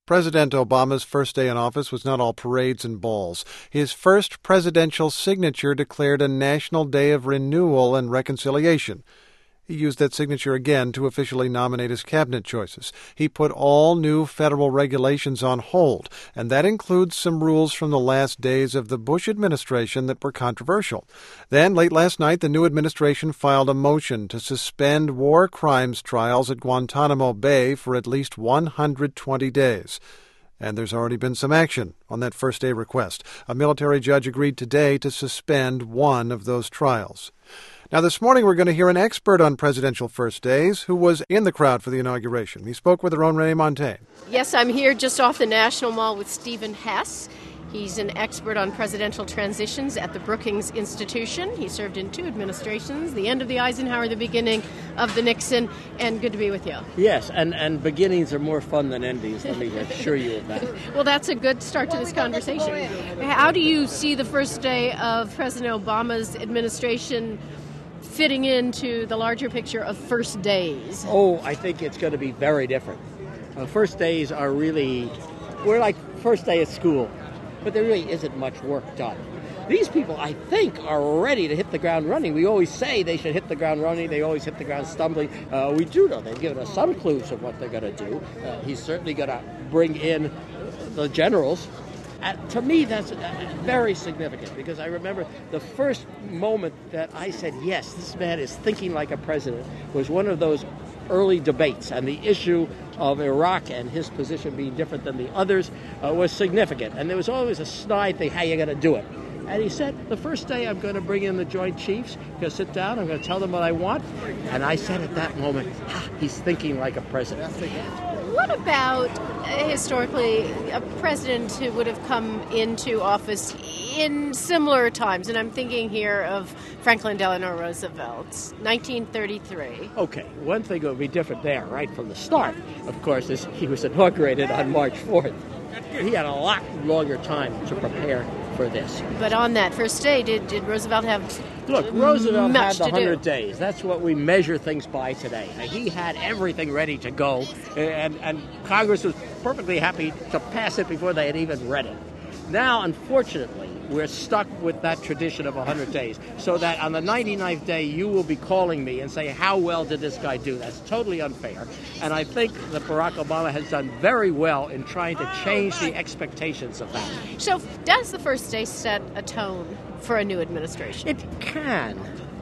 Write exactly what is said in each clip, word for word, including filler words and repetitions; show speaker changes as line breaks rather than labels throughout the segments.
President Obama's first day in office was not all parades and balls. His first presidential signature declared a national day of renewal and reconciliation. He used that signature again to officially nominate his cabinet choices. He put all new federal regulations on hold, and that includes some rules from the last days of the Bush administration that were controversial. Then, late last night, the new administration filed a motion to suspend war crimes trials at Guantanamo Bay for at least one hundred twenty days. And there's already been some action on that first-day request. A military judge agreed today to suspend one of those trials. Now, this morning we're going to hear an expert on presidential first days who was in the crowd for the inauguration. He spoke with our own Renee Montagne.
Yes, I'm here just off the National Mall with Stephen Hess. He's an expert on presidential transitions at the Brookings Institution. He served in two administrations, the end of the Eisenhower, the beginning of the Nixon, and good to be with you.
Yes, and, and beginnings are more fun than endings, let me assure you of that.
Well, that's a good start to this conversation. How do you see the first day of President Obama's administration fitting into the larger picture of first days?
Oh, I think it's going to be very different. Uh, first days are really, we're like first day at school, but there really isn't much work done. These people, I think, are ready to hit the ground running. We always say they should hit the ground running. They always hit the ground stumbling. Uh, we do know they've given us some clues of what they're going to do. Uh, he's certainly going to bring in the generals. Uh, to me, that's uh, very significant because I remember the first moment that I said, yes, this man is thinking like a president, was one of those early debates, and the issue of Iraq and his position being different than the others uh, was significant. And there was always a snide thing, how you going to do it? And he said, the first day I'm going to bring in the Joint Chiefs, I'm going to sit down, I'm going to tell them what I want. And I said at that moment, ah, he's thinking like a president.
What about, uh, historically, a president who would have come into office in similar times? And I'm thinking here of Franklin Delano Roosevelt, nineteen thirty-three.
Okay, one thing that would be different there, right from the start, of course, is he was inaugurated on March fourth. He had a lot longer time to prepare for this.
But on that first day, did, did Roosevelt have
Look, Roosevelt
much
had the
to
one hundred
do?
days. That's what we measure things by today. Now, he had everything ready to go, and, and Congress was perfectly happy to pass it before they had even read it. Now, unfortunately, we're stuck with that tradition of one hundred days, so that on the ninety-ninth day, you will be calling me and say, how well did this guy do? That's totally unfair. And I think that Barack Obama has done very well in trying to change the expectations of that.
So does the first day set a tone for a new administration?
It can,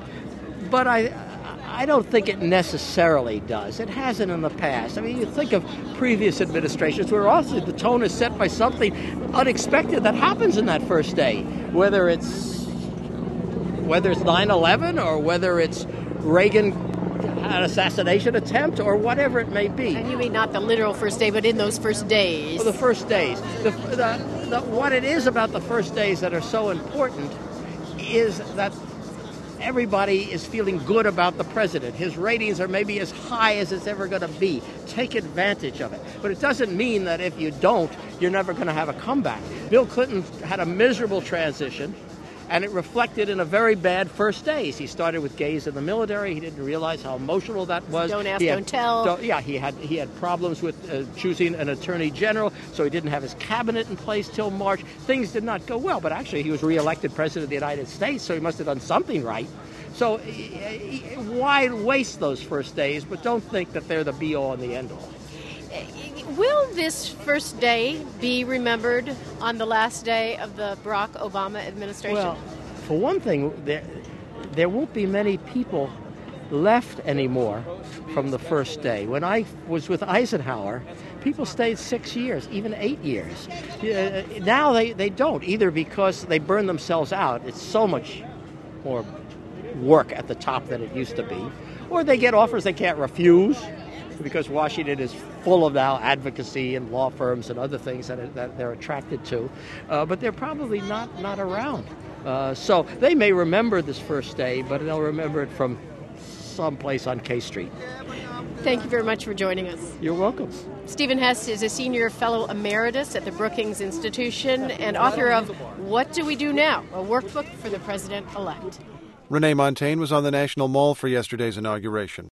but I I don't think it necessarily does. It hasn't in the past. I mean, you think of previous administrations where also the tone is set by something unexpected that happens in that first day, whether it's whether it's nine eleven or whether it's Reagan an assassination attempt or whatever it may be.
And you mean not the literal first day, but in those first days?
Well, the first days. The, the, the, what it is about the first days that are so important is that everybody is feeling good about the president. His ratings are maybe as high as it's ever going to be. Take advantage of it. But it doesn't mean that if you don't, you're never going to have a comeback. Bill Clinton had a miserable transition, and it reflected in a very bad first days. He started with gays in the military. He didn't realize how emotional that was.
Don't ask,
had,
don't tell.
Don't, yeah, he had he had problems with uh, choosing an attorney general, so he didn't have his cabinet in place till March. Things did not go well, but actually he was reelected president of the United States, so he must have done something right. So why waste those first days, but don't think that they're the be-all and the end-all.
Will this first day be remembered on the last day of the Barack Obama administration?
Well, for one thing, there, there won't be many people left anymore from the first day. When I was with Eisenhower, people stayed six years, even eight years. Uh, now they, they don't, either because they burn themselves out. It's so much more work at the top than it used to be, or they get offers they can't refuse because Washington is full of now advocacy and law firms and other things that, that they're attracted to, uh, but they're probably not, not around. Uh, so they may remember this first day, but they'll remember it from someplace on K Street.
Thank you very much for joining us.
You're welcome.
Stephen Hess is a senior fellow emeritus at the Brookings Institution and author of What Do We Do Now? A workbook for the president-elect.
Renee Montagne was on the National Mall for yesterday's inauguration.